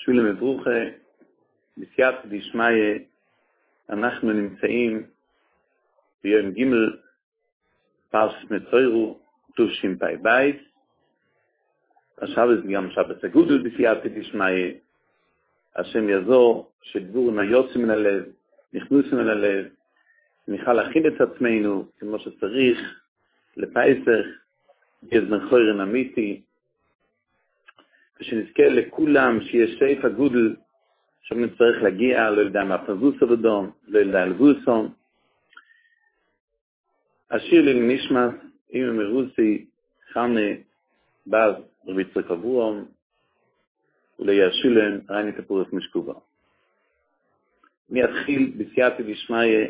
שולם מברוכה, בסייעתא דשמיא, אנחנו נמצאים ביום ג' פרשת מצוירו, תשפ"ב. השבת גם שבת הגודל בסייעתא דשמיא. השם יעזור שדבורים היוצאים מן הלב, נכנסים מן הלב, נוכל להכין את עצמנו כמו שצריך לפסח, גזמן חורן אמיתי, ושנזכה לכולם שיש שפע גודל שנצטרך להגיע, לא יודע מה פזוס אבדום, לא יודע לבוסום. השיר לי נשמע, אמא מרוסי, חנה, בז, רבי יצחק אברהם, ולישולם, רייני תפורס משקובה. אני אתחיל בסייעתא דשמיא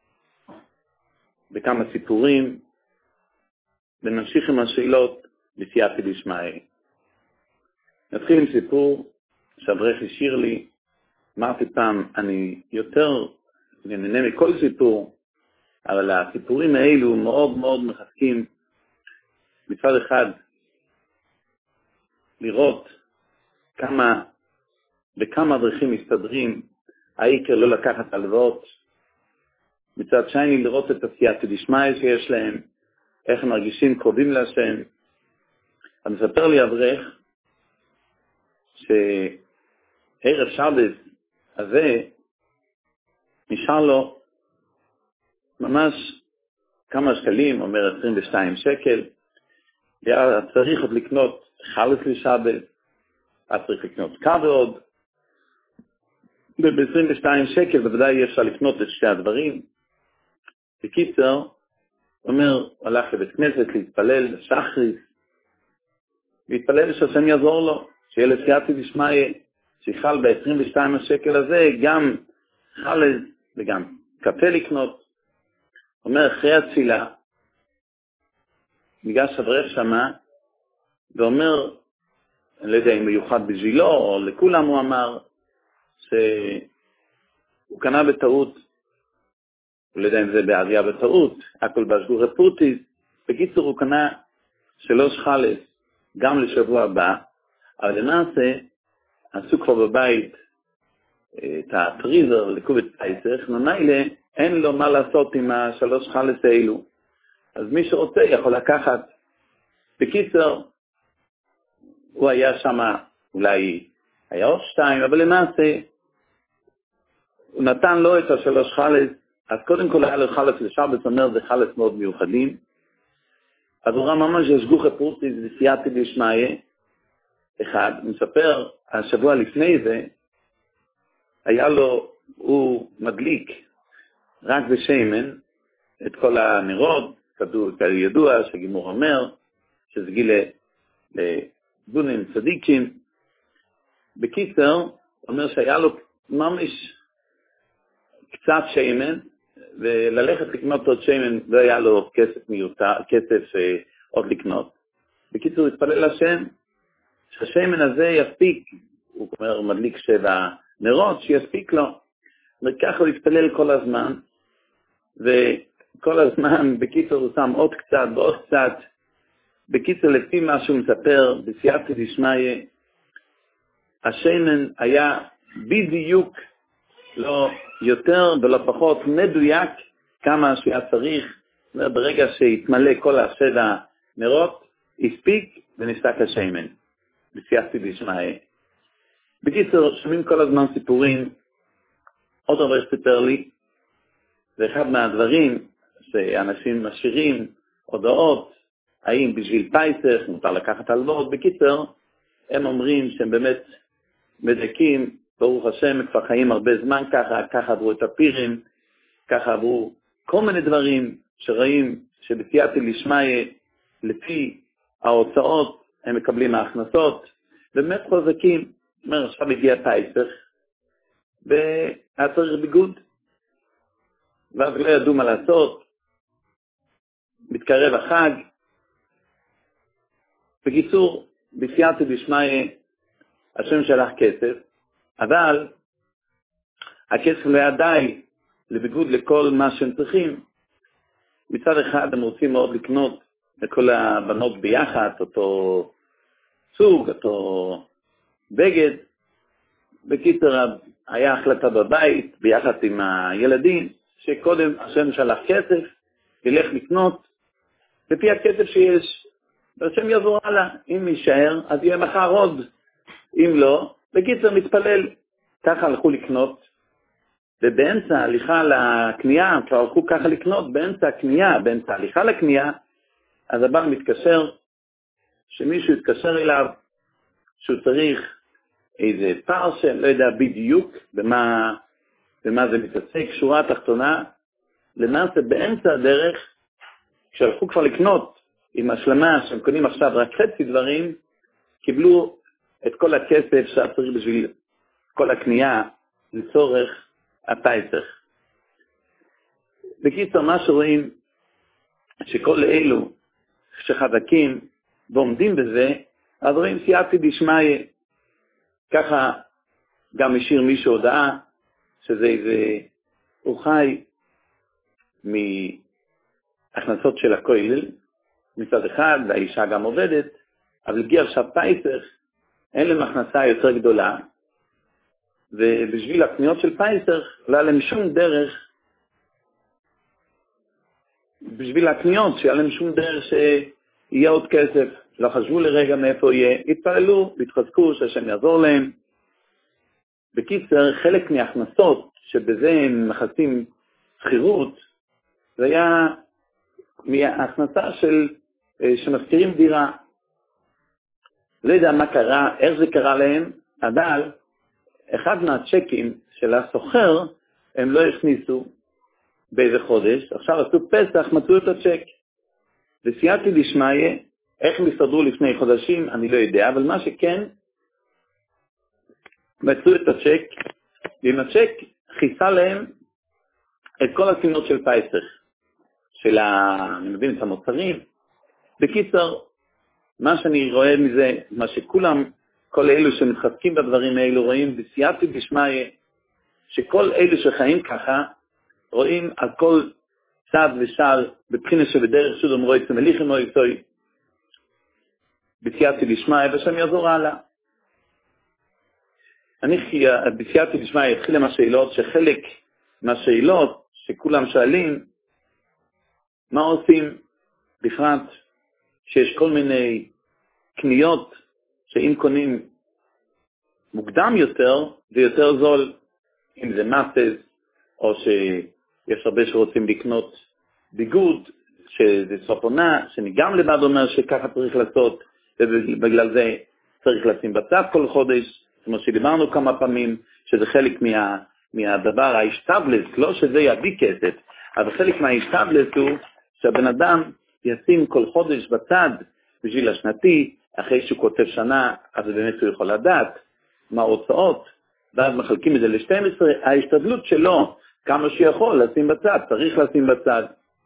בכמה סיפורים, ונמשיך עם השאלות בסייעתא דשמיא. נתחיל עם סיפור שאברך השאיר לי. אמרתי פעם, אני יותר נהנה מכל סיפור, אבל הסיפורים האלו מאוד מאוד מחזקים מצד אחד לראות בכמה דרכים מסתדרים, העיקר לא לקחת הלוואות, מצד שני לראות את הסייעתא דשמיא שיש להם, איך הם מרגישים קרובים להשם. אז מספר לי אברך שערב שבת הזה נשאר לו ממש כמה שקלים, אומר 22 שקל, היה צריך עוד לקנות חלס לשבת, היה צריך לקנות כבוד, וב-22 שקל בוודאי אפשר לקנות את שתי הדברים. בקיצר, אומר, הלך לבית כנסת להתפלל לשחרית, להתפלל שהשם יעזור לו, שיהיה לסייעתא דשמיא, שיחל ב-22 השקל הזה גם חלס וגם קפה לקנות. אומר, אחרי התפילה, ניגש אברך שמה, ואומר, אני לא יודע אם מיוחד בשבילו, או לכולם הוא אמר, שהוא קנה בטעות, הוא לא יודע אם זה בעלייה בטעות, הכל בשגור פורטיס, בקיצור הוא קנה 3 חלס, גם לשבוע הבא, אבל למעשה, עשו כבר בבית את הפריזר לקובץ פסח, ממילא אין לו מה לעשות עם 3 חלס האלו. אז מי שרוצה יכול לקחת. בקיצר, הוא היה שם, אולי היה עוד 2, אבל למעשה, הוא נתן לו את 3 חלס, אז קודם כל היה לו חלס לשבת, אומר, זה חלס מאוד מיוחדים. אז הוא ראה ממש שגור פורטיס בסייעתא דשמיא, אחד, מספר, השבוע לפני זה, היה לו, הוא מדליק רק בשמן את כל הנרות, ידוע שגימור אומר, שזה גיל לבונים צדיקים. בקיצר, אומר שהיה לו ממש קצת שמן, וללכת לקנות עוד שמן, לא היה לו כסף מיותר, כסף עוד לקנות. בקיצור, הוא התפלל לשם, שהשמן הזה יספיק, הוא אומר, מדליק 7 נרות, שיספיק לו. וככה הוא התפלל כל הזמן, וכל הזמן, בקיצור, הוא שם עוד קצת ועוד קצת. בקיצור, לפי מה שהוא מספר, בסייעתא דשמיא, השמן היה בדיוק, לא יותר ולא פחות, מדויק כמה שהיה צריך. ברגע שהתמלא כל 7 נרות, הספיק ונסתק השמן. בסייעתא דשמיא. בקיצור, שומעים כל הזמן סיפורים. עוד דבר שסיפר לי, זה אחד מהדברים שאנשים משאירים הודעות, האם בשביל פסח מותר לקחת הלוואות. בקיצור, הם אומרים שהם באמת מדקים, ברוך השם, כבר חיים הרבה זמן ככה עברו את הפירים, ככה עברו כל מיני דברים שרואים שבסייעתא דשמיא, לפי ההוצאות, הם מקבלים ההכנסות, באמת חוזקים. אומר, עכשיו הגיע פסח, והיה צריך ביגוד, ואז לא ידעו מה לעשות, מתקרב החג. בקיצור, בסייעתא דשמיא, השם שלח כסף, אבל הכסף לא היה די לביגוד לכל מה שהם צריכים. מצד אחד הם רוצים מאוד לקנות לכל הבנות ביחד, אותו סוג, אותו בגד, בקיצר, היה החלטה בבית, ביחד עם הילדים, שקודם השם שלח כסף, ילך לקנות, לפי הכסף שיש, והשם יעזור הלאה. אם יישאר, אז יהיה מחר עוד. אם לא, בקיצר מתפלל. ככה הלכו לקנות, ובאמצע ההליכה לקנייה, כבר הלכו ככה לקנות, באמצע הקנייה, באמצע ההליכה לקנייה, אז הבעל מתקשר, שמישהו יתקשר אליו, שהוא צריך איזה פרשן, לא יודע בדיוק במה זה מתעסק, שורה התחתונה, למעשה באמצע הדרך, כשהלכו כבר לקנות עם השלמה שהם קונים עכשיו רק חצי דברים, קיבלו את כל הכסף שצריך בשביל כל הקנייה לצורך הפייסח. בקיצור, מה שרואים, שכל אלו שחזקים ועומדים בזה, אז רואים סייעתא דשמיא. ככה גם השאיר מישהו הודעה, שזה איזה, הוא חי מהכנסות של הכולל, מצד אחד, והאישה גם עובדת, אבל הגיע עכשיו פייסח, אין להם הכנסה יותר גדולה, ובשביל הקניות של פייסח, לא היה להם שום דרך, בשביל הקניות, שהיה להם שום דרך שיהיה עוד כסף, לא חשבו לרגע מאיפה יהיה, התפעלו, התחזקו, שהשם יעזור להם. בקיצר, חלק מההכנסות, שבזה הם מכסים שכירות, זה היה מההכנסה שמזכירים דירה. לא יודע מה קרה, איך זה קרה להם, אבל אחד מהצ'קים של הסוחר, הם לא הכניסו באיזה חודש, עכשיו עשו פסח, מצאו את הצ'ק. וסייעתא דשמיא, איך הם הסתדרו לפני חודשים, אני לא יודע, אבל מה שכן, מצאו את הצ'ק, ועם הצ'ק חיסה להם את כל הקנייות של פייסח, אני מבין את המוצרים. בקיצר, מה שאני רואה מזה, מה שכולם, כל אלו שמתחזקים בדברים האלו רואים, בסייעתא דשמיא, שכל אלו שחיים ככה, רואים על כל צד ושעל, בבחינה שבדרך שוד אמרו יצא מליכים או יצאי, בסייעתא דשמיא, והשם יעזור הלאה. בסייעתא דשמיא התחיל עם השאלות, שחלק מהשאלות שכולם שואלים, מה עושים בפרט שיש כל מיני קניות שאם קונים מוקדם יותר, זה יותר זול, אם זה מסס, או שיש הרבה שרוצים לקנות ביגוד, שזה סוף עונה, שאני גם לבד אומר שככה צריך לעשות, ובגלל זה צריך לשים בצד כל חודש, כמו שדיברנו כמה פעמים, שזה חלק מהדבר ההשתבלס, לא שזה יביא כסף, אבל חלק מההשתבלס הוא שהבן אדם ישים כל חודש בצד בשביל השנתי, אחרי שהוא כותב שנה, אז באמת הוא יכול לדעת מה ההוצאות, ואז מחלקים את זה ל-12, ההשתדלות שלו, כמה שיכול לשים בצד, צריך לשים בצד.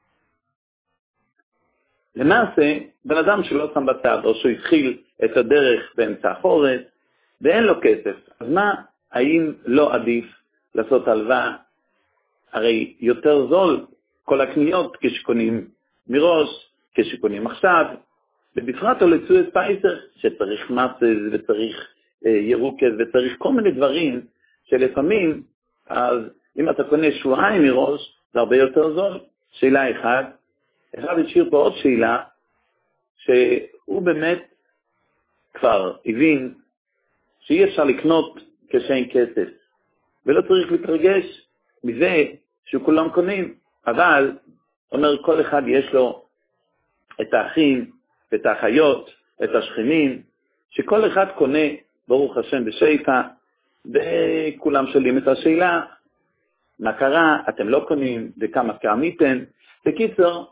למעשה, בן אדם שלא שם בצד, או שהוא התחיל את הדרך באמצע החורף, ואין לו כסף, אז מה, האם לא עדיף לעשות הלוואה? הרי יותר זול כל הקניות כשקונים מראש, כשקונים עכשיו, ובפרט על לצוות פייסח, שצריך מסס וצריך ירוקת וצריך כל מיני דברים, שלפעמים, אז אם אתה קונה שבועיים מראש, זה הרבה יותר זול. שאלה אחד השאיר פה עוד שאלה, שהוא באמת כבר הבין שאי אפשר לקנות כשאין כסף, ולא צריך להתרגש מזה שכולם קונים, אבל אומר כל אחד יש לו את האחים ואת האחיות, את השכנים, שכל אחד קונה ברוך השם בשפע, וכולם שואלים את השאלה, מה קרה, אתם לא קונים, וכמה קניתם. בקיצר,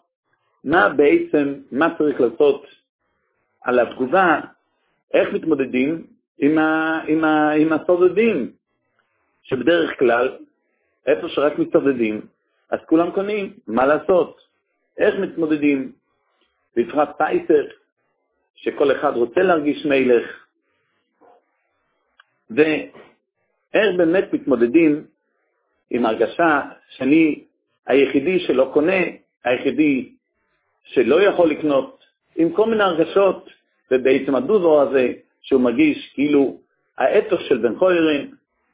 מה צריך לעשות על התגובה, איך מתמודדים עם הסודדים, שבדרך כלל, איפה שרק מתמודדים, אז כולם קונים, מה לעשות? איך מתמודדים? בפרט פייסח, שכל אחד רוצה להרגיש מלך, ואיך באמת מתמודדים עם הרגשה שאני היחידי שלא קונה, היחידי שלא יכול לקנות, עם כל מיני הרגשות, ובעצם הדוזו הזה שהוא מרגיש כאילו האתוס של בן חורין,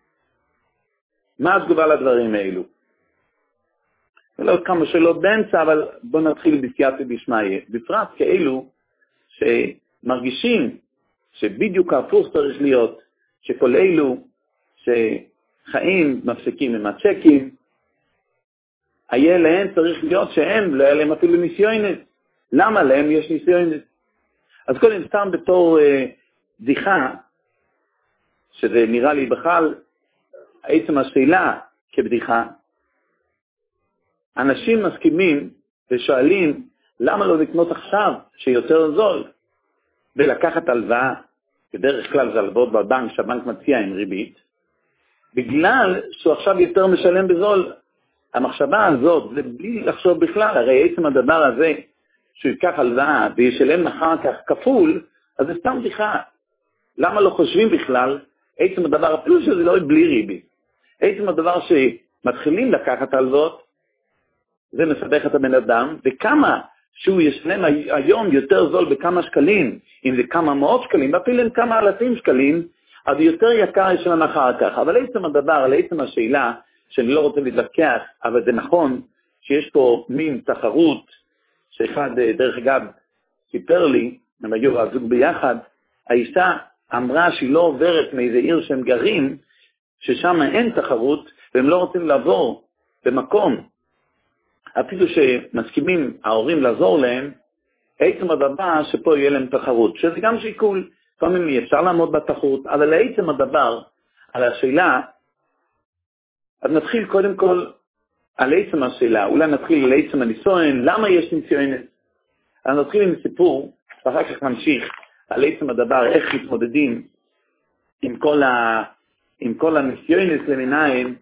מה התגובה לדברים האלו? ולא כמה שאלות באמצע, אבל בואו נתחיל בסייעתא דשמיא. בפרט כאלו שמרגישים שבדיוק ההפוך צריך להיות, שכל אלו שחיים מפסיקים עם הצ'קים, היה להם צריך להיות שהם לא היה להם אפילו ניסיונת. למה להם יש ניסיונת? אז קודם סתם בתור בדיחה, שזה נראה לי בכלל עצם השאלה כבדיחה, אנשים מסכימים ושואלים למה לא לקנות עכשיו שיותר זול ולקחת הלוואה, בדרך כלל זה הלוואות בבנק שהבנק מציע עם ריבית, בגלל שהוא עכשיו יותר משלם בזול. המחשבה הזאת, זה בלי לחשוב בכלל, הרי עצם הדבר הזה שהוא ייקח הלוואה וישלם אחר כך כפול, אז זה סתם בדיחה. למה לא חושבים בכלל, עצם הדבר, אפילו שזה לא בלי ריבית, עצם הדבר שמתחילים לקחת הלוואות, זה מסבך את הבן אדם, וכמה שהוא ישלם היום יותר זול בכמה שקלים, אם זה כמה מאות שקלים, ואפילו עם כמה אלפים שקלים, אז יותר יקר ישלם אחר כך. אבל עצם הדבר, לעצם השאלה, שאני לא רוצה להתווכח, אבל זה נכון שיש פה מין תחרות, שאחד דרך אגב סיפר לי, הם היו הזוג ביחד, האישה אמרה שהיא לא עוברת מאיזה עיר שהם גרים, ששם אין תחרות, והם לא רוצים לעבור במקום, אפילו שמסכימים ההורים לעזור להם, עצם הדבר שפה יהיה להם תחרות, שזה גם שיקול, לפעמים אפשר לעמוד בתחרות, אבל לעצם הדבר, על השאלה, אז נתחיל קודם כל על עצם השאלה, אולי נתחיל על עצם הניסיון, למה יש ניסיונת? אז נתחיל עם סיפור, ואחר כך נמשיך על עצם הדבר, איך מתמודדים עם כל הניסיונת למיניים,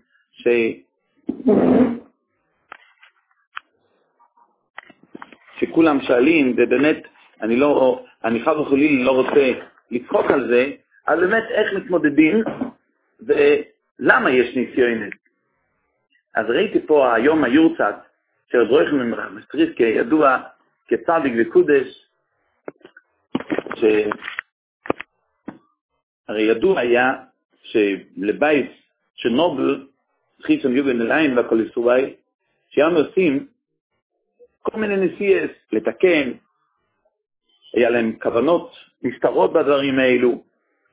שכולם שואלים, ובאמת אני חד וחלילה לא רוצה לצחוק על זה, אז באמת איך מתמודדים ולמה יש ניסיונת. אז ראיתי פה היום היורצת של רב יוחנן מסטריסקי, ידוע כצדיק וקודש, הרי ידוע היה שלבית של נובל, חיצון יוגן אליין והכל יסורי, שהיום עושים כל מיני נסיעות לתקן, היה להם כוונות מסתרות בדברים האלו,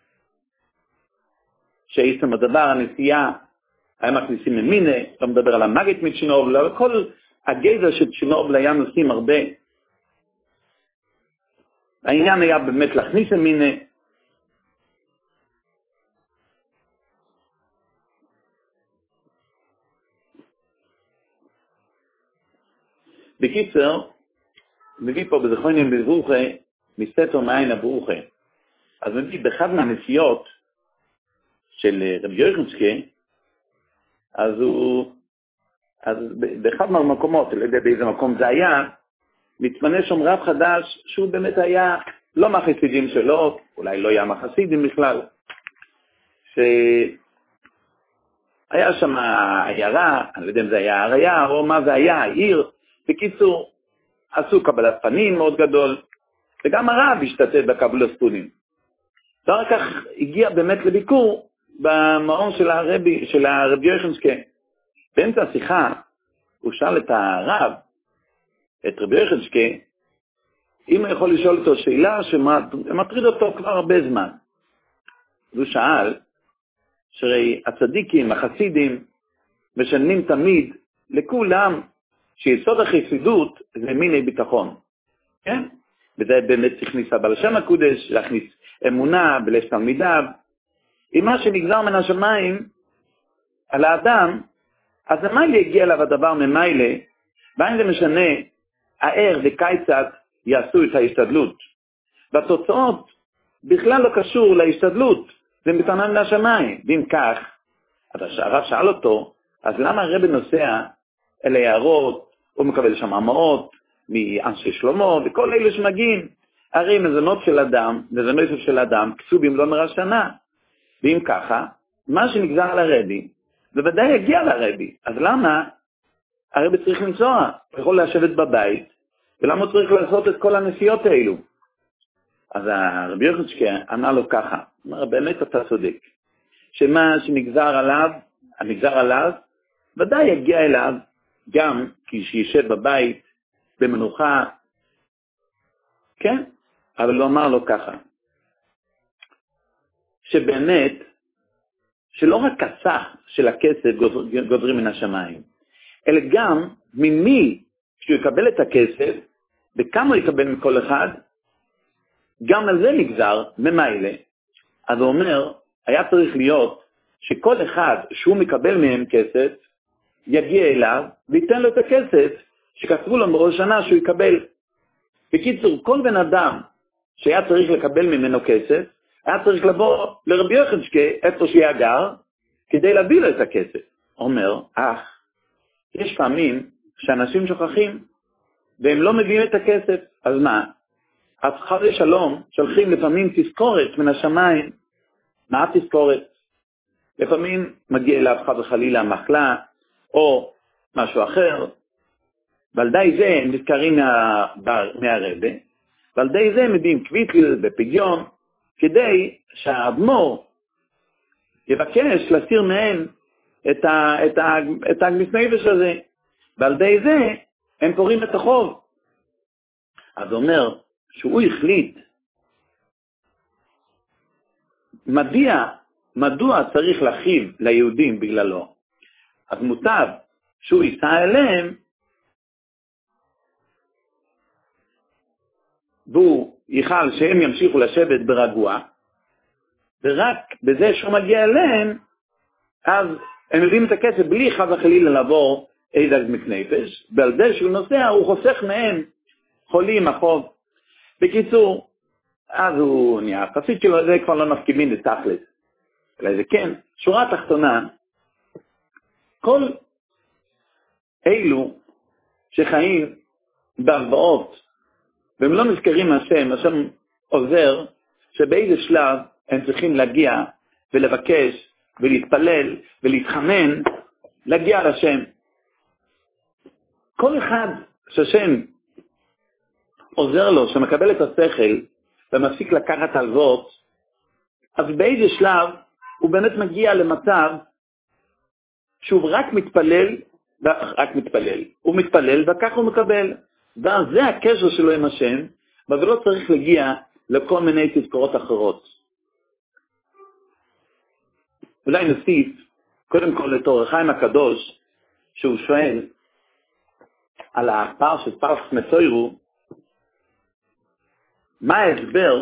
שעצם הדבר, הנסיעה, היה מכניסים למינה, לא מדבר על המגת מצ'ינובל, אבל כל הגזע של צ'ינובל היה נוסעים הרבה. העניין היה באמת להכניס למינה. בקיצר, מביא פה בזכרונים בברוכה, מסתר מעין הברוכה. אז מביא באחד מהנסיעות של רבי יוחנן, אז באחד מהמקומות, לא יודע באיזה מקום זה היה, מתמנה שם רב חדש, שהוא באמת היה לא מהחסידים שלו, אולי לא היה מהחסידים בכלל, שהיה שם עיירה, אני לא יודע אם זה היה עריה, או מה זה היה, העיר, בקיצור, עשו קבלת פנים מאוד גדול, וגם הרב השתתף בקבלת פנים. ואחר כך הגיע באמת לביקור במעון של הרבי יוחנן. באמצע השיחה, הוא שאל את הרב, את רבי יוחנן, אם הוא יכול לשאול אותו שאלה שמטריד אותו כבר הרבה זמן. הוא שאל, שהרי הצדיקים, החסידים, משלמים תמיד לכולם שיסוד החסידות זה מיני ביטחון. כן? וזה באמת הכניס הבעל שם הקודש, להכניס אמונה בלב תלמידיו. אם מה שנגזר מן השמיים על האדם, אז המיילה יגיע אליו הדבר ממיילה, ואין זה משנה, הער וכיצד יעשו את ההשתדלות. והתוצאות בכלל לא קשור להשתדלות, זה מתנה מן השמיים. ואם כך, אז הרב שאל אותו, אז למה הרב נוסע אל היערות, הוא מקבל שם אמרות, מאנשי שלמה, וכל אלה שמגיעים, הרי מזונות של אדם, מזונות של אדם, כסובים לא מראה שנה. ואם ככה, מה שנגזר על הרבי, בוודאי יגיע לרבי. אז למה הרבי צריך לנסוע? הוא יכול לשבת בבית, ולמה הוא צריך לעשות את כל הנסיעות האלו? אז הרבי יוחנן ענה לו ככה, הוא אומר, באמת אתה צודק, שמה שנגזר עליו, הנגזר עליו, ודאי יגיע אליו גם כשישב בבית, במנוחה, כן? אבל לא אמר לו ככה, שבאמת, שלא רק הסך של הכסף גוזרים מן השמיים, אלא גם ממי שהוא יקבל את הכסף, וכמה הוא יקבל מכל אחד, גם על זה נגזר, ממילא. אז הוא אומר, היה צריך להיות שכל אחד שהוא מקבל מהם כסף, יגיע אליו וייתן לו את הכסף שכתבו לו בראש שנה שהוא יקבל. בקיצור, כל בן אדם שהיה צריך לקבל ממנו כסף, היה צריך לבוא לרבי יוחנשקה, איפה שהיה גר, כדי להביא לו את הכסף. אומר, יש פעמים שאנשים שוכחים, והם לא מביאים את הכסף. אז מה? אז חד ושלום, שולחים לפעמים תזכורת מן השמיים. מה התזכורת? לפעמים מגיע אליו חד וחלילה מחלה, או משהו אחר, ועל די זה הם נזכרים מהרבה, ועל די זה הם מביאים קוויטל בפגיון, כדי שהאדמו"ר יבקש להסיר מהם את הגמיס הזה, ועל די זה הם פורעים את החוב. אז אומר שהוא החליט, מדוע צריך להחיב ליהודים בגללו? אז מוטב שהוא ייסע אליהם, והוא יחל שהם ימשיכו לשבת ברגוע, ורק בזה שהוא מגיע אליהם, אז הם מביאים את הכסף בלי חס וחלילה לעבור איזה נפש, ועל זה שהוא נוסע הוא חוסך מהם חולים החוב. בקיצור, אז הוא נהיה חסיד שלו, זה כבר לא מסכימים לתכלס. אלא זה כן, שורה תחתונה, כל אלו שחיים בהלוואות, והם לא נזכרים השם עוזר, שבאיזה שלב הם צריכים להגיע ולבקש ולהתפלל ולהתחנן, להגיע לשם. כל אחד שהשם עוזר לו, שמקבל את השכל ומפסיק לקחת הלוואות, אז באיזה שלב הוא באמת מגיע למצב שהוא רק מתפלל, הוא מתפלל וכך הוא מקבל. ואז זה הקשר שלו עם השם, אבל לא צריך להגיע לכל מיני תזכורות אחרות. אולי נוסיף, קודם כל לתור החיים הקדוש, שהוא שואל על הפרשת פרשת מסוירו, מה ההסבר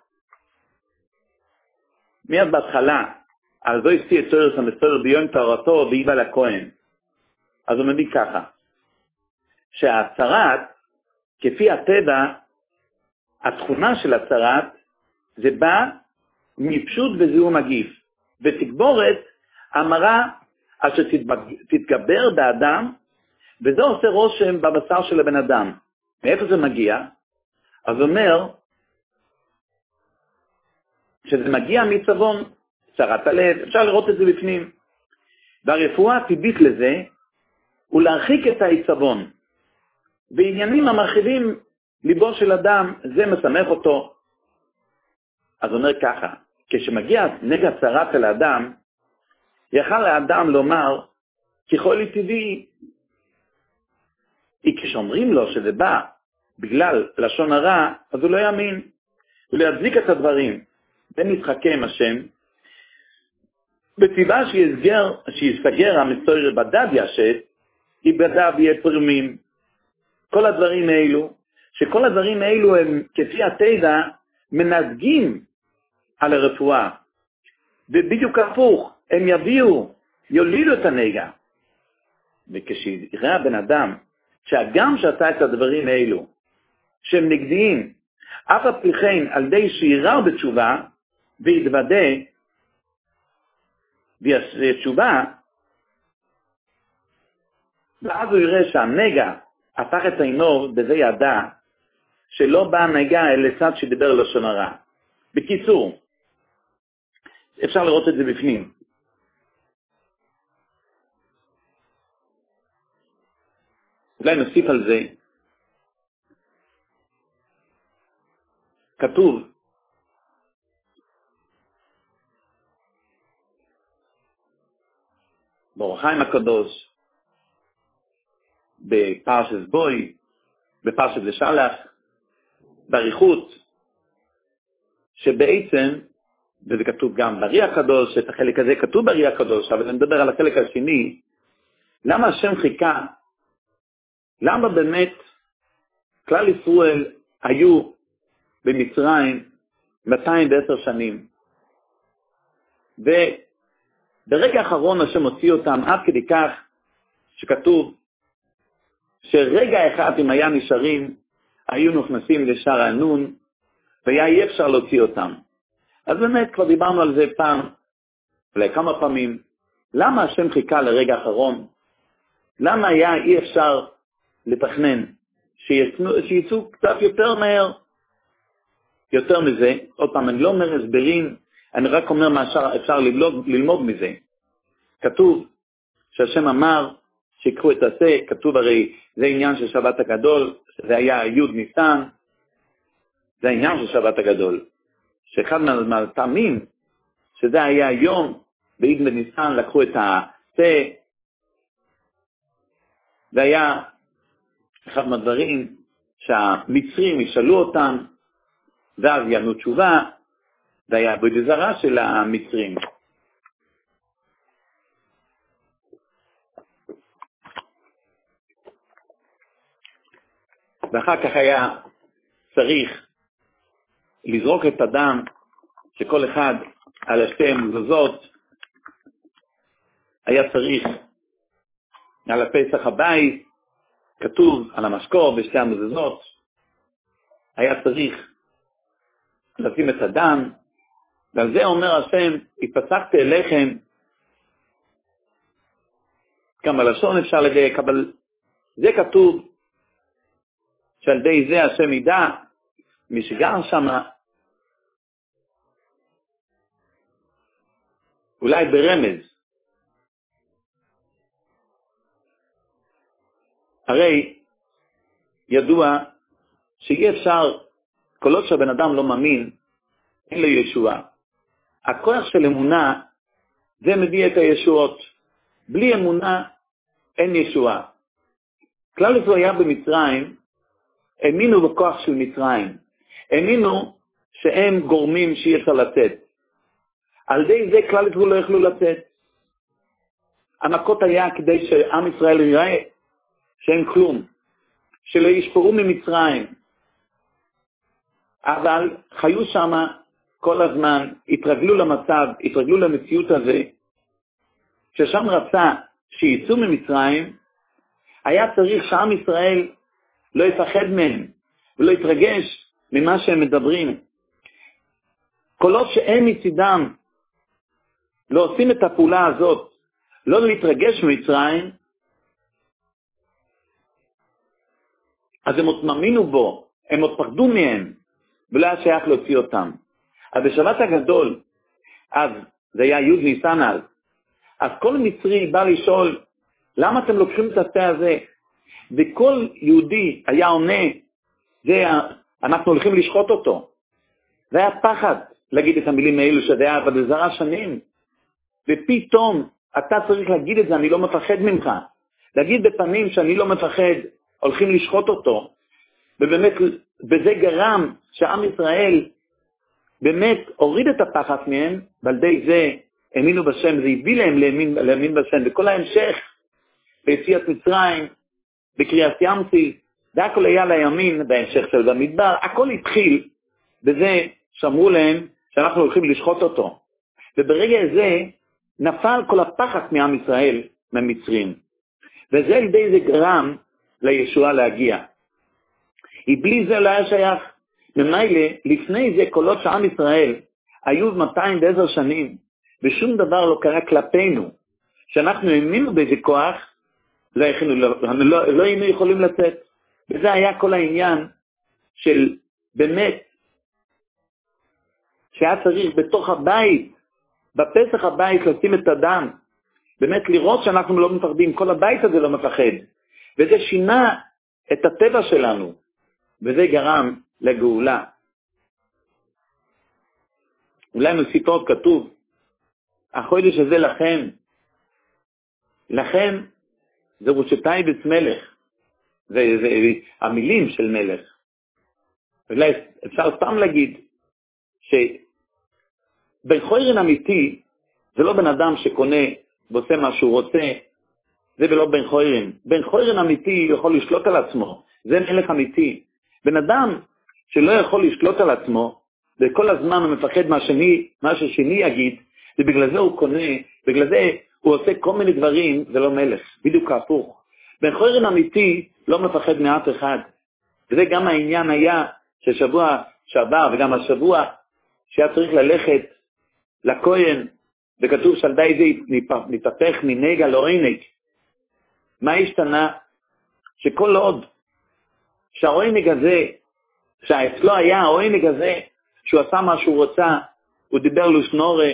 מיד בהתחלה, על זו הסתיר את תורס המסויר ביום תורתו ואיבה לכהן. אז הוא מביא ככה, שהצרת, כפי הטבע, התכונה של הצרת, זה בא מפשוט וזיהום מגיף, ותגבורת המרה אשר תתגבר באדם, וזה עושה רושם בבשר של הבן אדם. מאיפה זה מגיע? אז אומר, שזה מגיע מצבון, צרת הלב, אפשר לראות את זה בפנים. והרפואה הטבעית לזה, הוא להרחיק את העיצבון. בעניינים המרחיבים ליבו של אדם, זה משמח אותו. אז אומר ככה, כשמגיע נגע צרת אל האדם, יכל האדם לומר, ככל לי טבעי, כשאומרים לו שזה בא בגלל לשון הרע, אז הוא לא יאמין. הוא לא יצדיק את הדברים. ונתחכה עם השם, בטבעה שיסגר המסויר בדד ישת, יבדיו יהיה פרמים. כל הדברים האלו, שכל הדברים האלו הם כפי התדע מנהגים על הרפואה. ובדיוק הפוך, הם יולידו את הנגע. וכשיראה הבן אדם, שהגם שעשה את הדברים האלו, שהם נגדיים, אף הפליחן על די שיראה בתשובה, ויתוודה, ויתשובה, ואז הוא יראה שהנגע הפך את עינו בזה ידע, שלא בא נגע אל לצד שדיבר לשון הרע. בקיצור, אפשר לראות את זה בפנים. אולי נוסיף על זה, כתוב, באור החיים הקדוש, בפרשת בוי, בפרשת לשלח, באריכות, שבעצם, וזה כתוב גם ברי הקדוש, את החלק הזה כתוב ברי הקדוש, אבל אני מדבר על החלק השני, למה השם חיכה? למה באמת כלל ישראל היו במצרים 210 שנים? וברגע האחרון השם הוציא אותם עד כדי כך שכתוב שרגע אחד אם היה נשארים, היו נכנסים לשער הנון, והיה אי אפשר להוציא אותם. אז באמת כבר דיברנו על זה פעם, אולי כמה פעמים. למה השם חיכה לרגע האחרון? למה היה אי אפשר לתכנן שיצאו קצת יותר מהר? יותר מזה, עוד פעם, אני לא אומר הסברים, אני רק אומר מה אפשר ללמוד מזה. כתוב שהשם אמר שיקחו את עשה, כתוב הרי זה עניין של שבת הגדול, זה היה י' ניסן, זה העניין של שבת הגדול. שאחד מהטעמים, שזה היה יום, בי' בניסן לקחו את העשה, זה היה אחד מהדברים שהמצרים ישאלו אותם, ואז יענו תשובה, זה היה עבודה זרה של המצרים. ואחר כך היה צריך לזרוק את הדם שכל אחד על השתי מזוזות, היה צריך על הפסח הבית, כתוב על המשקור בשתי המזוזות, היה צריך לשים את הדם, ועל זה אומר השם, התפסקתי אליכם, גם בלשון אפשר לדייק, אבל זה כתוב שעל ידי זה השם ידע, מי שגר שם, אולי ברמז. הרי ידוע שאי אפשר, כל עוד שהבן אדם לא מאמין, אין לו ישועה. הכוח של אמונה, זה מביא את הישועות. בלי אמונה, אין ישועה. כלל ישראל היה במצרים, האמינו בכוח של מצרים. האמינו שהם גורמים שאי אפשר לצאת. על ידי זה כלל ישראל לא יכלו לצאת. המכות היה כדי שעם ישראל יראה שאין כלום. שלא ישפרו ממצרים. אבל חיו שם כל הזמן, התרגלו למצב, התרגלו למציאות הזה, ששם רצה שיצאו ממצרים, היה צריך שעם ישראל לא יפחד מהם, ולא יתרגש ממה שהם מדברים. כל עוד שהם מצידם לא עושים את הפעולה הזאת, לא להתרגש ממצרים, אז הם עוד מאמינו בו, הם עוד פחדו מהם, ולא היה שייך להוציא אותם. אז בשבת הגדול, אז זה היה י' ניסן אז כל מצרי בא לשאול, למה אתם לוקחים את השדה הזה? וכל יהודי היה עונה, אנחנו הולכים לשחוט אותו. זה היה פחד להגיד את המילים האלו, שזה היה עבודה זרה שנים. ופתאום אתה צריך להגיד את זה, אני לא מפחד ממך. להגיד בפנים שאני לא מפחד, הולכים לשחוט אותו. ובאמת, וזה גרם שעם ישראל באמת הוריד את הפחד מהם, ועל ידי זה האמינו בשם, זה הביא להם להאמין בשם. וכל ההמשך, ביציאת מצרים, בקריאת ים סוף, זה הכל היה לימין, בהמשך של במדבר, הכל התחיל בזה שאמרו להם שאנחנו הולכים לשחוט אותו. וברגע הזה נפל כל הפחד מעם ישראל, מהמצרים. וזה על ידי זה גרם לישועה להגיע. בלי זה לא היה שייך. ממילא, לפני זה כל עוד שעם ישראל היו 210 שנים, ושום דבר לא קרה כלפינו, שאנחנו האמינו באיזה כוח, לא היינו יכולים לצאת. וזה היה כל העניין של באמת, שהיה צריך בתוך הבית, בפסח הבית לשים את הדם, באמת לראות שאנחנו לא מפחדים, כל הבית הזה לא מפחד. וזה שינה את הטבע שלנו, וזה גרם לגאולה. אולי מסיפות כתוב, החודש הזה לכם, לכן, זה רושטייבס מלך. זה המילים של מלך. אולי אפשר סתם להגיד, שבן חוירן אמיתי, זה לא בן אדם שקונה ועושה מה שהוא רוצה, זה ולא בן חוירן. בן חוירן אמיתי יכול לשלוט על עצמו, זה מלך אמיתי. בן אדם שלא יכול לשלוט על עצמו, וכל הזמן הוא מפחד מה ששני יגיד, ובגלל זה הוא קונה, בגלל זה הוא עושה כל מיני דברים, זה לא מלך, בדיוק ההפוך. בן חוירן אמיתי לא מפחד מאף אחד, וזה גם העניין היה ששבוע שעבר וגם השבוע שהיה צריך ללכת לכהן, וכתוב שעל די זה מתהפך מנגע לעונג. מה השתנה? שכל עוד שהעונג הזה, שאצלו היה העונג הזה, שהוא עשה מה שהוא רוצה, הוא דיבר לשנורה,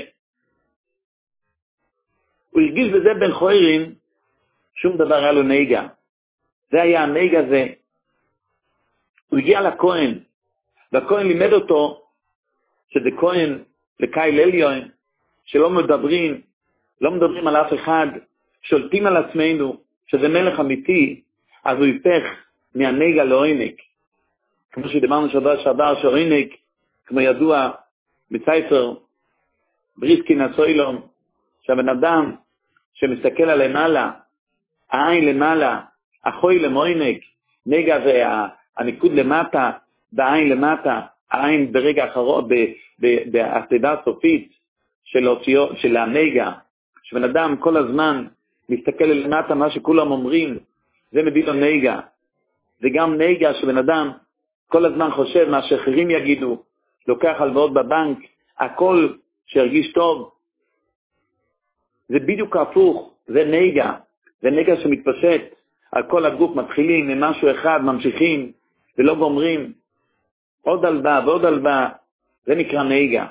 הוא הרגיש בזה בן חוירן, שום דבר היה לו נגע. זה היה הנגע הזה. הוא הגיע לכהן, והכהן לימד אותו, שזה כהן לקייל עליון, שלא מדברים, לא מדברים על אף אחד, שולטים על עצמנו, שזה מלך אמיתי, אז הוא ייפך מהנגע לעונג. כמו שדיברנו שבוע שעבר, שעונג, כמו ידוע בספר בריסקין הצוילום, שהבן אדם שמסתכל על למעלה, העין למעלה, החוי למעונג, נגע זה הניקוד למטה, בעין למטה, העין ברגע האחרון, בהסתיבה הסופית של הנגע, שבן אדם כל הזמן מסתכל למטה מה שכולם אומרים, זה מביא לו נגע. זה גם נגע שבן אדם כל הזמן חושב מה שאחרים יגידו, לוקח הלוואות בבנק, הכל שירגיש טוב. זה בדיוק הפוך, זה נגע. זה נגע שמתפשט על כל הגוף, מתחילים עם משהו אחד, ממשיכים ולא גומרים. עוד הלוואה ועוד הלוואה, זה נקרא נגע.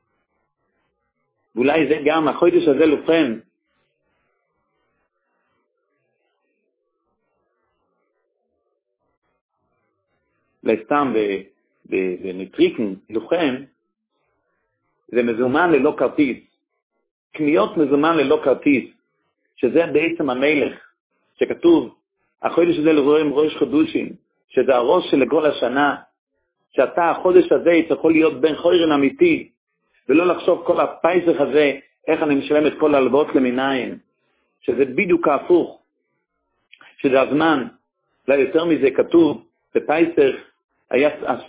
ואולי זה גם החודש הזה לוחם. לסתם ונטריקן לוחם, זה מזומן ללא כרטיס. קניות מזומן ללא כרטיס, שזה בעצם המלך, שכתוב, החודש הזה לרואים ראש חודשים, שזה הראש של כל השנה, שאתה החודש הזה יכול להיות בן חוירן אמיתי, ולא לחשוב כל הפייסך הזה, איך אני משלם את כל ההלוואות למיניים, שזה בדיוק ההפוך, שזה הזמן, לא יותר מזה כתוב, בפייסך היה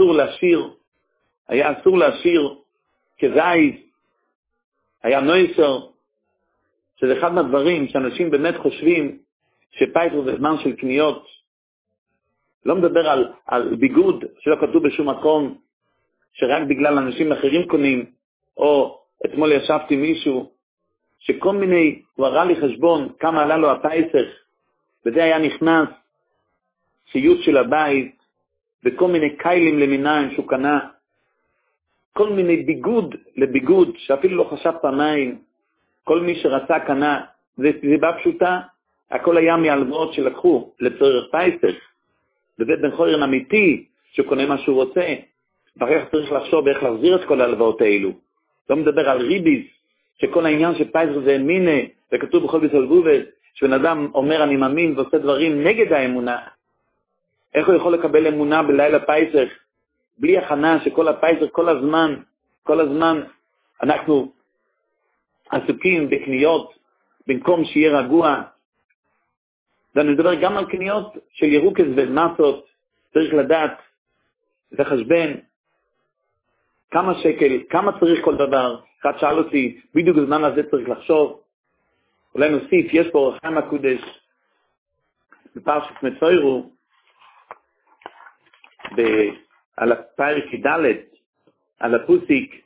אסור להשאיר כזייז, היה נויסר, שזה אחד מהדברים שאנשים באמת חושבים שפייסך זה זמן של קניות, לא מדבר על ביגוד שלא כתוב בשום מקום, שרק בגלל אנשים אחרים קונים, או אתמול ישבתי מישהו, שכל מיני, הוא הראה לי חשבון כמה עלה לו הפייסך, וזה היה נכנס ציוד של הבית, וכל מיני קיילים למיניים שהוא קנה, כל מיני ביגוד לביגוד, שאפילו לא חשב פעמיים, כל מי שרצה קנה, זה סיבה פשוטה, הכל היה מהלוואות שלקחו לצורך פייסך, וזה בן חוירן אמיתי, שקונה מה שהוא רוצה, ואחר צריך לחשוב איך להחזיר את כל ההלוואות האלו. לא מדבר על ריביס, שכל העניין של פייסך זה מיני, וכתוב בכל ביס אלבובס, שבן אדם אומר אני מאמין ועושה דברים נגד האמונה. איך הוא יכול לקבל אמונה בלילה פייסך, בלי הכנה שכל הפייסך כל הזמן אנחנו עסוקים בקניות, במקום שיהיה רגוע. ואני מדבר גם על קניות של ירוקס ומסות, צריך לדעת, זה חשבן, כמה שקל, כמה צריך כל דבר. אחד שאל אותי, בדיוק בזמן הזה צריך לחשוב. אולי נוסיף, יש פה אור החיים הקודש, בפרשת מצוירו, על הפרק ד' על הפוסיק,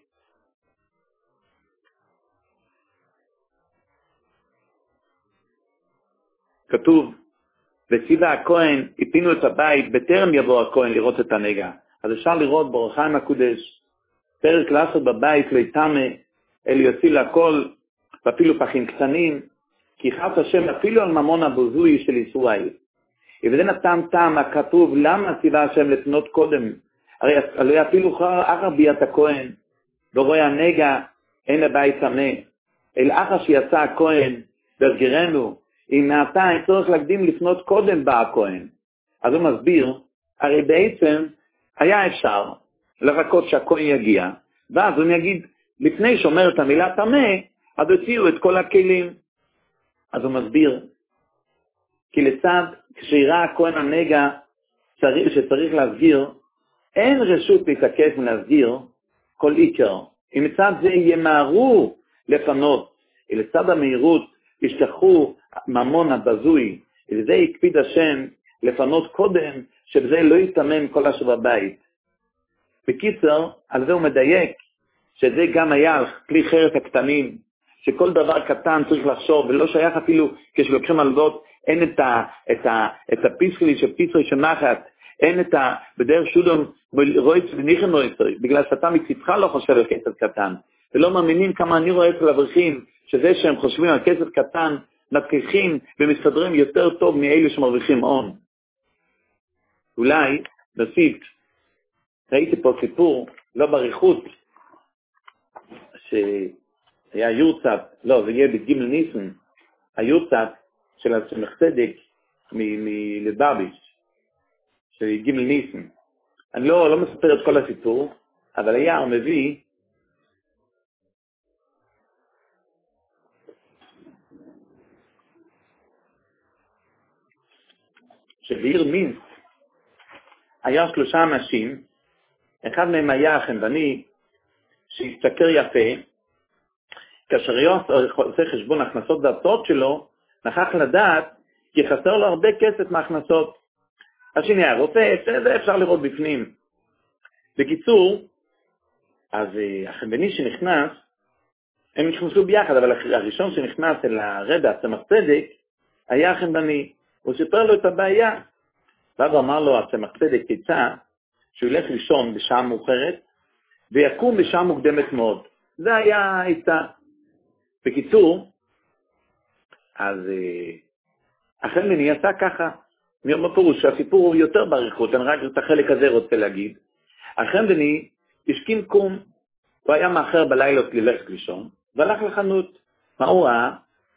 כתוב, וציווה הכהן, הפינו את הבית, בטרם יבוא הכהן לראות את הנגע. אז אפשר לראות באור החיים הקודש, פרק לעשות בבית לא יטמא, אלא יוציא לכל, ואפילו פחים קטנים, כי חס השם אפילו על ממון הבוזוי של ישראל. וזה נתן טעם הכתוב, למה ציווה השם לפנות קודם? הרי אפילו אחר ביאת הכהן, ורואה הנגע, אין לבית טמא. אל אחר שיצא הכהן, והסגרנו, אם מעתה אין צורך להקדים לפנות קודם בא הכהן. אז הוא מסביר, הרי בעצם היה אפשר לחכות שהכהן יגיע, ואז הוא יגיד, לפני שאומר את המילה טמא, אז הוציאו את כל הכלים. אז הוא מסביר, כי לצד כשיראה הכהן הנגע שצריך להסגיר, אין רשות להתעכב ולהסגיר כל עיקר. אם מצד זה ימהרו לפנות, לצד המהירות ישכחו ממון הבזוי, ולזה יקפיד השם לפנות קודם, שבזה לא יתאמן כל אשר בבית. בקיצר, על זה הוא מדייק, שזה גם היה על כלי חרס הקטנים, שכל דבר קטן צריך לחשוב, ולא שייך אפילו כשלוקחים הלוואות, אין את הפיסקלי שפיסרי שמחת, אין את בדרך שודום רואה וניחם לא יצרי, בגלל שאתה מצדך לא חושב על כסף קטן, ולא מאמינים כמה אני רואה אצל אברכים, שזה שהם חושבים על כסף קטן, נתחיכים ומסתדרים יותר טוב מאלו שמרוויחים הון. אולי, נוסיף, ראיתי פה סיפור, לא בריחות, שהיה יורצת, לא, זה יהיה בג' ניסן, היורצת של הצמח צדק מלבביש, של ג' ניסן. אני לא מספר את כל הסיפור, אבל היה מביא שבעיר מינסק היה 3 אנשים, אחד מהם היה החנווני שהשתכר יפה, כאשר היה עושה חשבון הכנסות וההוצאות שלו, נכח לדעת כי חסר לו הרבה כסף מההכנסות. השני היה רופא, זה אפשר לראות בפנים. בקיצור, אז החנווני שנכנס, הם נכנסו ביחד, אבל הראשון שנכנס אל הרבע, הצמח צדק, היה החנווני. הוא סיפר לו את הבעיה. ואז הוא אמר לו, הצמח צדק יצא, שהוא ילך לישון בשעה מאוחרת, ויקום בשעה מוקדמת מאוד. זה היה איתה. בקיצור, אז החנווני יצא ככה. מה פירוש? הסיפור הוא יותר בעריכות, אני רק את החלק הזה רוצה להגיד. החנווני השכים קום, הוא היה מאחר בלילה ללכת לישון, והלך לחנות. מה הוא ראה?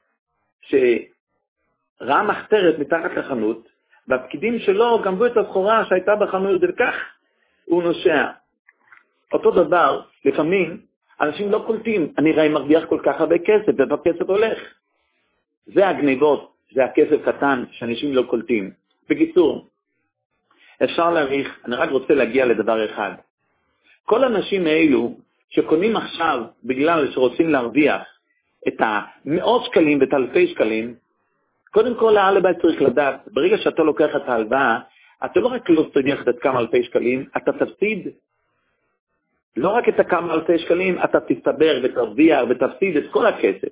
שראה מחתרת מתחת לחנות, והפקידים שלו גנבו את הסחורה שהייתה בחנות, וכך הוא נושע. אותו דבר, לפעמים, אנשים לא קולטים, אני ראי מרוויח כל כך הרבה כסף, ובכסף הולך. זה הגניבות, זה הכסף קטן שאנשים לא קולטים. בקיצור, אפשר להעריך, אני רק רוצה להגיע לדבר אחד. כל האנשים האלו שקונים עכשיו בגלל שרוצים להרוויח את המאות שקלים ואת אלפי שקלים, קודם כל העל צריך לדעת, ברגע שאתה לוקח את ההלוואה, אתה לא רק לא תניח את כמה אלפי שקלים, אתה תפסיד לא רק את הכמה אלפי שקלים, אתה תסתבר ותרוויח ותפסיד את כל הכסף.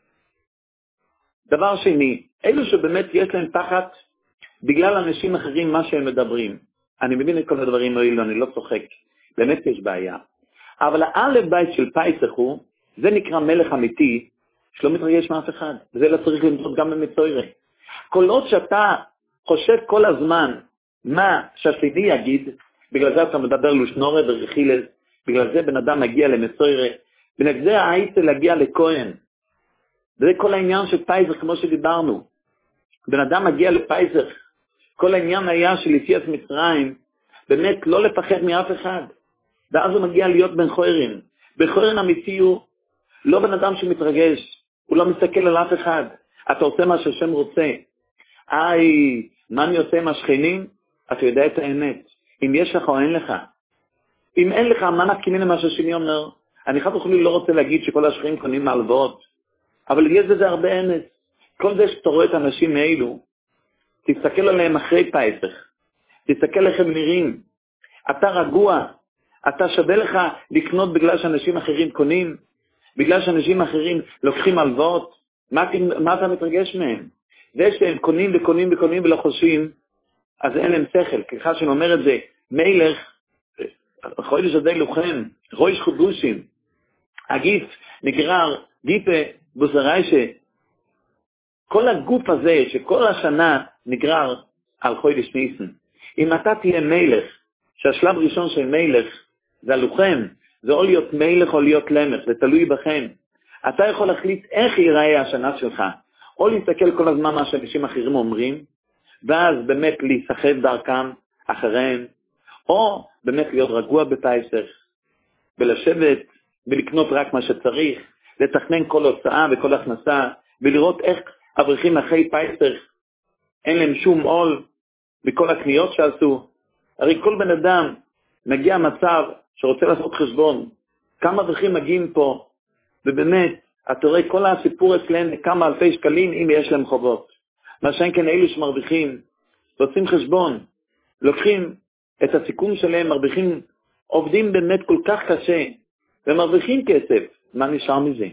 דבר שני, אלו שבאמת יש להם תחת, בגלל אנשים אחרים מה שהם מדברים. אני מבין את כל הדברים האלו, אני לא צוחק. באמת יש בעיה. אבל האלף בית של פייסח הוא, זה נקרא מלך אמיתי, שלא מתרגש מאף אחד. וזה לא צריך למדוד גם במצוירה. כל עוד שאתה חושב כל הזמן מה שהשני יגיד, בגלל זה אתה מדבר לושנורה ורכילס, בגלל זה בן אדם מגיע למצוירה, בגלל זה היית להגיע לכהן. וזה כל העניין של פייסח כמו שדיברנו. בן אדם מגיע לפייסח, כל העניין היה של יציאת מצרים, באמת לא לפחד מאף אחד. ואז הוא מגיע להיות בן חוירים. בן חוירים אמיתי הוא לא בן אדם שמתרגש, הוא לא מסתכל על אף אחד. אתה עושה מה שהשם רוצה. מה אני עושה עם השכנים? אתה יודע את האמת. אם יש לך או אין לך. אם אין לך, מה נפקימין למה שהשני אומר? אני חד וחלילה לא רוצה להגיד שכל השכנים קונים מהלוואות. אבל יש בזה הרבה אמת. כל זה שאתה רואה את האנשים האלו, תסתכל עליהם אחרי פייסח. תסתכל איך הם נראים. אתה רגוע. אתה שווה לך לקנות בגלל שאנשים אחרים קונים? בגלל שאנשים אחרים לוקחים הלוואות? מה אתה מתרגש מהם? זה שהם קונים וקונים וקונים ולא חושבים, אז אין להם שכל. ככה שאומר את זה, מלך, חודש עדי לוחם, ראש חודשים, הגיף נגרר, גיפה בוסריישה, כל הגוף הזה שכל השנה נגרר על חודש ניסן. אם אתה תהיה מלך, שהשלב ראשון של מלך זה הלוחם, זה או להיות מלך או להיות למך, זה תלוי בכם. אתה יכול להחליט איך ייראה השנה שלך. או להסתכל כל הזמן מה שאנשים אחרים אומרים, ואז באמת להיסחב דרכם אחריהם, או באמת להיות רגוע בפייסך, ולשבת ולקנות רק מה שצריך, לתכנן כל הוצאה וכל הכנסה, ולראות איך אברכים אחרי פייסך אין להם שום עול מכל הקניות שעשו. הרי כל בן אדם מגיע מצב שרוצה לעשות חשבון. כמה אברכים מגיעים פה, ובאמת, אתה רואה כל הסיפור אצלם כמה אלפי שקלים אם יש להם חובות. מה שאין כן אלו שמרוויחים, ועושים חשבון, לוקחים את הסיכום שלהם, מרוויחים, עובדים באמת כל כך קשה, ומרוויחים כסף. מה נשאר מזה?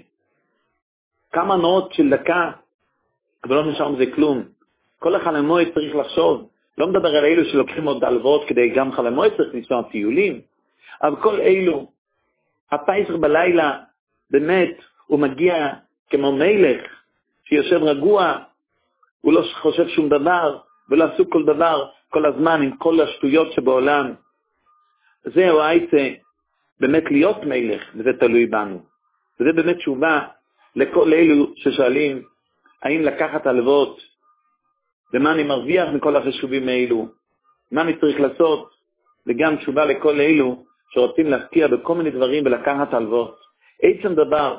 כמה מאות של דקה, אבל לא נשאר מזה כלום. כל החלמוי צריך לחשוב. לא מדבר על אלו שלוקחים עוד הלוואות כדי גם חלמוי צריך לנסוע טיולים. אבל כל אלו, הפייסר בלילה, באמת, הוא מגיע כמו מלך, שיושב רגוע, הוא לא חושב שום דבר, ולא עשו כל דבר, כל הזמן, עם כל השטויות שבעולם. זהו הייתה באמת להיות מלך, וזה תלוי בנו. וזה באמת תשובה לכל אלו ששואלים, האם לקחת הלוואות, ומה אני מרוויח מכל החשובים האלו, מה אני צריך לעשות, וגם תשובה לכל אלו שרוצים להשקיע בכל מיני דברים ולקחת הלוואות. עצם דבר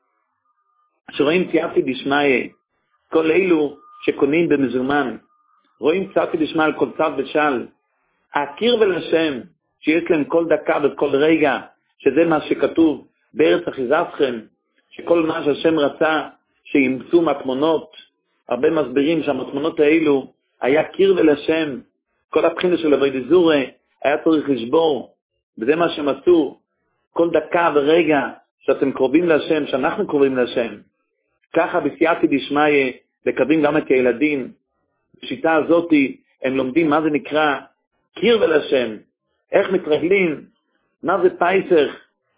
שרואים סייעתא דשמיא, כל אלו שקונים במזומן, רואים סייעתא דשמיא על כל צד ושל, הכיר ולשם שיש להם כל דקה וכל רגע, שזה מה שכתוב בארץ אחיזתכם, שכל מה שהשם רצה שימצאו מהתמונות, הרבה מסבירים שהתמונות האלו היה קיר ולשם, כל הבחינה של עבודת זורה היה צריך לשבור, וזה מה שהם עשו, כל דקה ורגע שאתם קרובים להשם, שאנחנו קרובים להשם, ככה בסייעתא דשמיא לקרבים גם את הילדים. בשיטה הזאת הם לומדים מה זה נקרא קיר ולשם, איך מתרגלים, מה זה פייסך,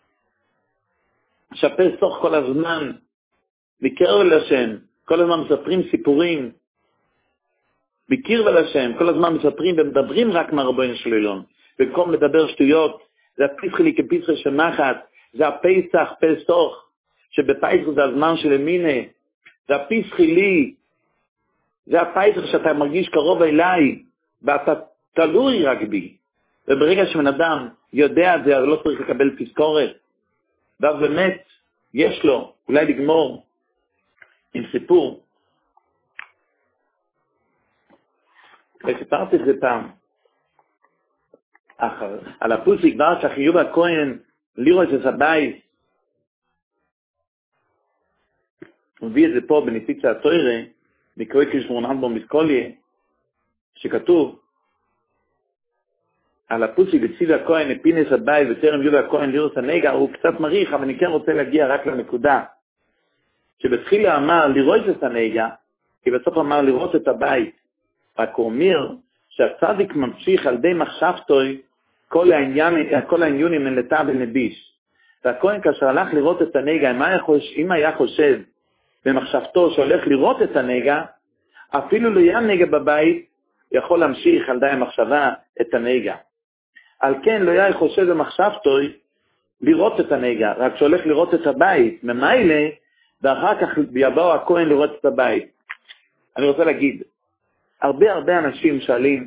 שפר סוך כל הזמן, מקיר ולשם, כל הזמן מספרים סיפורים, מקיר ולשם, כל הזמן מספרים ומדברים רק מהרבונו של עולם, במקום לדבר שטויות. זה הפסחי כפסחי שמחת, זה הפסח, פסח, שבפסח זה הזמן של ימינה, זה הפסחי לי, זה הפסח שאתה מרגיש קרוב אליי, ואתה תלוי רק בי. וברגע שבן אדם יודע את זה, אז לא צריך לקבל תזכורת. ואז באמת, יש לו, אולי לגמור עם סיפור. וסיפרתי את זה פעם. על הפוסיק דבר שחיוב הכהן לראות את הבית. הוא מביא את זה פה בנפיצה התוירה, מקרוי כשמונן בו מסקוליה, שכתוב על הפוסיק בציד הכהן לפינס הבית וטרם יהודה הכהן לראות הנגע, הוא קצת מריח, אבל אני כן רוצה להגיע רק לנקודה. שבתחילה אמר לראות את הנגע, כי בסוף אמר לראות את הבית. רק הוא אומר שהצדיק ממשיך על די מחשבתוי כל העניונים מלטה ונביש. והכהן כאשר הלך לראות את הנגע, אם היה חושב במחשבתו שהולך לראות את הנגע, אפילו לא היה נגע בבית, יכול להמשיך על די המחשבה את הנגע. על כן לא היה חושב במחשבתוי לראות את הנגע, רק שהולך לראות את הבית, ממילא, ואחר כך יבואו הכהן לראות את הבית. אני רוצה להגיד, הרבה אנשים שואלים,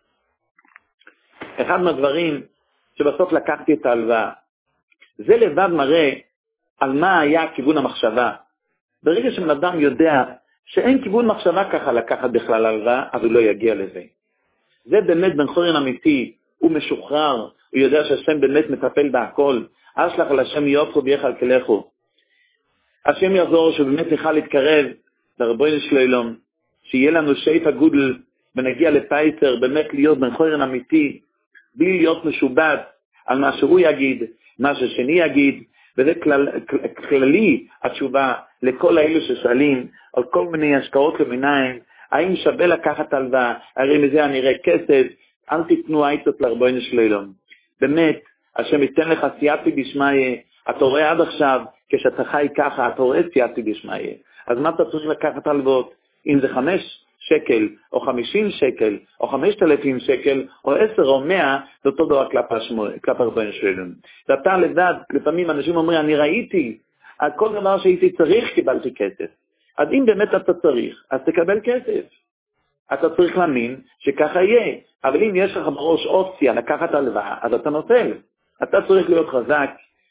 אחד מהדברים שבסוף לקחתי את ההלוואה, זה לבד מראה על מה היה כיוון המחשבה. ברגע שבן אדם יודע שאין כיוון מחשבה ככה לקחת בכלל הלוואה, אז הוא לא יגיע לזה. זה באמת בן חורין אמיתי, הוא משוחרר, הוא יודע שהשם באמת מטפל בהכל. אשלח על השם יופו ביחל כלכו. השם יעזור שבאמת נוכל להתקרב לרבונו של עולם, שיהיה לנו שפע גודל ונגיע לפייסר, באמת להיות בן חורין אמיתי, בלי להיות משובד על מה שהוא יגיד, מה ששני יגיד, וזה כללי התשובה לכל האלו ששואלים על כל מיני השקעות למיניים, האם שווה לקחת הלוואה, הרי מזה אני אראה כסף, אל תיתנו עצות לרבונו של עולם. באמת, השם ייתן לך סייעתא דשמיא, אתה רואה עד עכשיו, כשאתה חי ככה, אתה רואה סייעתא דשמיא. אז מה אתה צריך לקחת הלוואות? אם זה 5 שקל, או 50 שקל, או 5,000 שקל, או 10 או 100, זה אותו דבר כלפי רבונו של עולם. ואתה לבד, לפעמים אנשים אומרים, אני ראיתי, על כל דבר שהייתי צריך קיבלתי כסף. אז אם באמת אתה צריך, אז תקבל כסף. אתה צריך להאמין שככה יהיה. אבל אם יש לך בראש אופציה לקחת הלוואה, אז אתה נוטל. אתה צריך להיות חזק.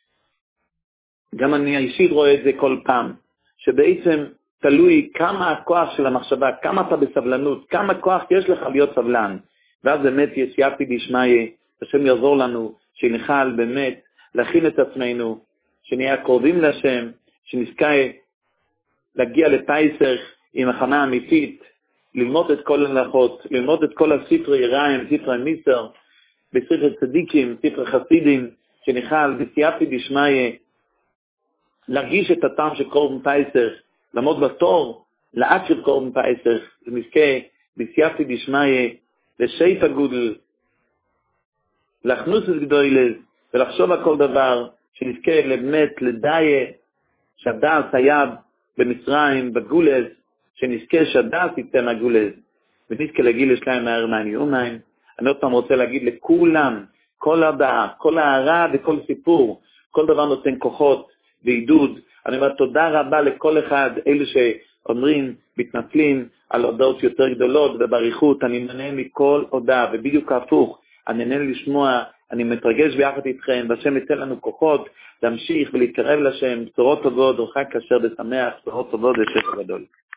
גם אני אישית רואה את זה כל פעם, שבעצם תלוי כמה הכוח של המחשבה, כמה אתה בסבלנות, כמה כוח יש לך להיות סבלן. ואז באמת יש יפי דשמיא, השם יעזור לנו, שנוכל באמת להכין את עצמנו, שנהיה קרובים להשם, שנזכה להגיע לפייסח עם הכנה אמיתית, ללמוד את כל ההלכות, ללמוד את כל הספרי רעים, ספרי מיסר, בספרי צדיקים, ספרי חסידים, שנוכל בסייפי דשמיא, להרגיש את הטעם של קורבן פייסח, לעמוד בתור, להקריב קורבן פייסח, ונזכה בסייפי דשמיא, לשייפ הגודל, להכנוס את גדולת, ולחשוב על כל דבר, שנזכה באמת לדעיה, שהדעת היה במצרים, בגולת, שנזכה שהדעת יצא מהגולת, ונזכה להגיד לשלהם מהר מהניומיים. אני עוד פעם רוצה להגיד לכולם, כל הדעה, כל הערה וכל סיפור, כל דבר נותן כוחות ועידוד. אני אומר תודה רבה לכל אחד, אלו שאומרים, מתנצלים על הודעות יותר גדולות ובריחות, אני נהנה מכל הודעה, ובדיוק הפוך, אני נהנה לשמוע, אני מתרגש ביחד איתכם, והשם ייתן לנו כוחות להמשיך ולהתקרב לשם, בשורות טובות, וחג כשר ושמח, בשורות טובות ושפע גדול.